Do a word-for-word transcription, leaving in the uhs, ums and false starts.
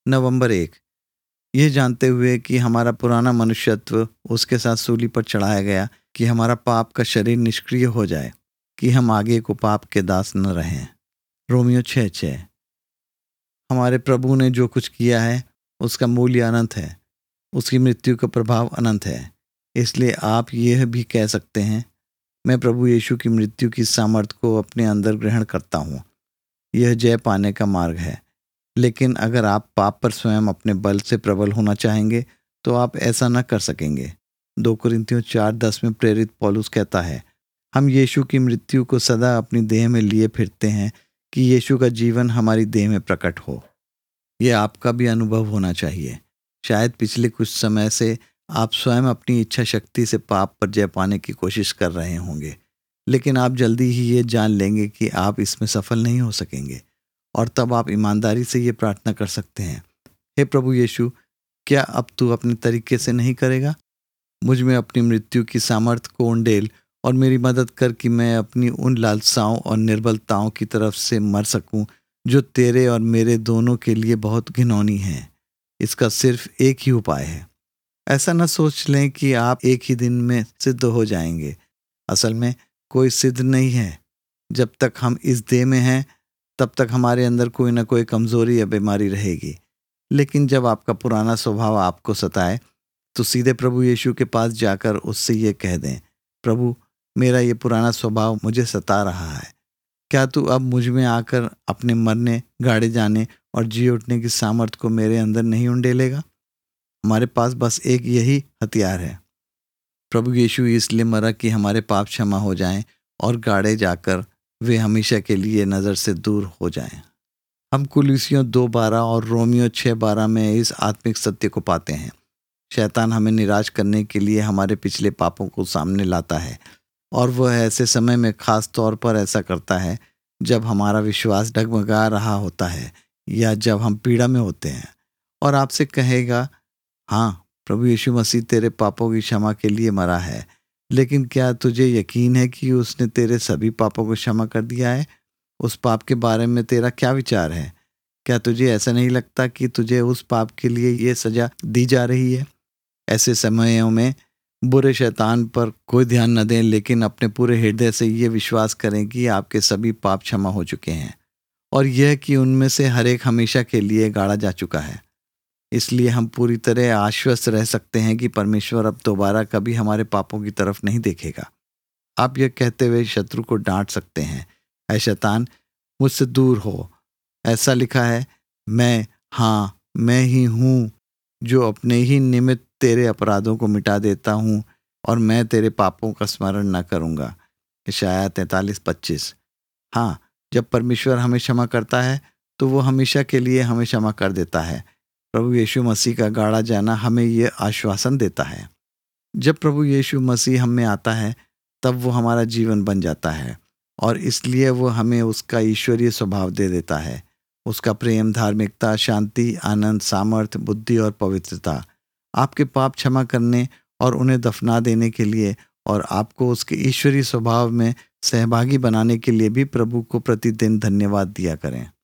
नवंबर एक, ये जानते हुए कि हमारा पुराना मनुष्यत्व उसके साथ सूली पर चढ़ाया गया कि हमारा पाप का शरीर निष्क्रिय हो जाए, कि हम आगे को पाप के दास न रहें। रोमियो छः छः। हमारे प्रभु ने जो कुछ किया है उसका मूल्य अनंत है, उसकी मृत्यु का प्रभाव अनंत है। इसलिए आप यह भी कह सकते हैं, मैं प्रभु यीशु की मृत्यु की सामर्थ को अपने अंदर ग्रहण करता हूँ। यह जय पाने का मार्ग है। लेकिन अगर आप पाप पर स्वयं अपने बल से प्रबल होना चाहेंगे तो आप ऐसा न कर सकेंगे। दो कुरिन्थियों चार दस में प्रेरित पौलुस कहता है, हम यीशु की मृत्यु को सदा अपनी देह में लिए फिरते हैं कि यीशु का जीवन हमारी देह में प्रकट हो। यह आपका भी अनुभव होना चाहिए। शायद पिछले कुछ समय से आप स्वयं अपनी इच्छा शक्ति से पाप पर जय पाने की कोशिश कर रहे होंगे, लेकिन आप जल्दी ही ये जान लेंगे कि आप इसमें सफल नहीं हो सकेंगे। और तब आप ईमानदारी से ये प्रार्थना कर सकते हैं, हे प्रभु यीशु, क्या अब तू अपने तरीके से नहीं करेगा? मुझ में अपनी मृत्यु की सामर्थ को उंडेल और मेरी मदद कर कि मैं अपनी उन लालसाओं और निर्बलताओं की तरफ से मर सकूं जो तेरे और मेरे दोनों के लिए बहुत घिनौनी हैं। इसका सिर्फ एक ही उपाय है। ऐसा न सोच लें कि आप एक ही दिन में सिद्ध हो जाएंगे। असल में कोई सिद्ध नहीं है। जब तक हम इस देह में हैं तब तक हमारे अंदर कोई ना कोई कमजोरी या बीमारी रहेगी। लेकिन जब आपका पुराना स्वभाव आपको सताए तो सीधे प्रभु यीशु के पास जाकर उससे ये कह दें, प्रभु, मेरा ये पुराना स्वभाव मुझे सता रहा है। क्या तू अब मुझ में आकर अपने मरने, गाड़े जाने और जी उठने की सामर्थ को मेरे अंदर नहीं उंडेलेगा? हमारे पास बस एक यही हथियार है। प्रभु यीशु इसलिए मरा कि हमारे पाप क्षमा हो जाएं और गाड़े जाकर वे हमेशा के लिए नज़र से दूर हो जाएं। हम कुलुसियों दो बारह और रोमियो छः बारह में इस आत्मिक सत्य को पाते हैं। शैतान हमें निराश करने के लिए हमारे पिछले पापों को सामने लाता है, और वह ऐसे समय में खास तौर पर ऐसा करता है जब हमारा विश्वास डगमगा रहा होता है या जब हम पीड़ा में होते हैं, और आपसे कहेगा, हाँ, प्रभु यीशु मसीह तेरे पापों की क्षमा के लिए मरा है, लेकिन क्या तुझे यकीन है कि उसने तेरे सभी पापों को क्षमा कर दिया है? उस पाप के बारे में तेरा क्या विचार है? क्या तुझे ऐसा नहीं लगता कि तुझे उस पाप के लिए ये सजा दी जा रही है? ऐसे समयों में बुरे शैतान पर कोई ध्यान न दें, लेकिन अपने पूरे हृदय से ये विश्वास करें कि आपके सभी पाप क्षमा हो चुके हैं और यह कि उनमें से हर एक हमेशा के लिए गाड़ा जा चुका है। इसलिए हम पूरी तरह आश्वस्त रह सकते हैं कि परमेश्वर अब दोबारा कभी हमारे पापों की तरफ नहीं देखेगा। आप यह कहते हुए शत्रु को डांट सकते हैं, ऐ शैतान, मुझसे दूर हो। ऐसा लिखा है, मैं, हाँ, मैं ही हूँ जो अपने ही निमित्त तेरे अपराधों को मिटा देता हूँ और मैं तेरे पापों का स्मरण न करूँगा। यशायाह तैंतालीस पच्चीस। हाँ, जब परमेश्वर हमें क्षमा करता है तो वो हमेशा के लिए हमें क्षमा कर देता है। प्रभु यीशु मसीह का गाड़ा जाना हमें ये आश्वासन देता है। जब प्रभु यीशु मसीह हम में आता है तब वो हमारा जीवन बन जाता है, और इसलिए वो हमें उसका ईश्वरीय स्वभाव दे देता है। उसका प्रेम, धार्मिकता, शांति, आनंद, सामर्थ, बुद्धि और पवित्रता आपके पाप क्षमा करने और उन्हें दफना देने के लिए और आपको उसके ईश्वरीय स्वभाव में सहभागी बनाने के लिए भी प्रभु को प्रतिदिन धन्यवाद दिया करें।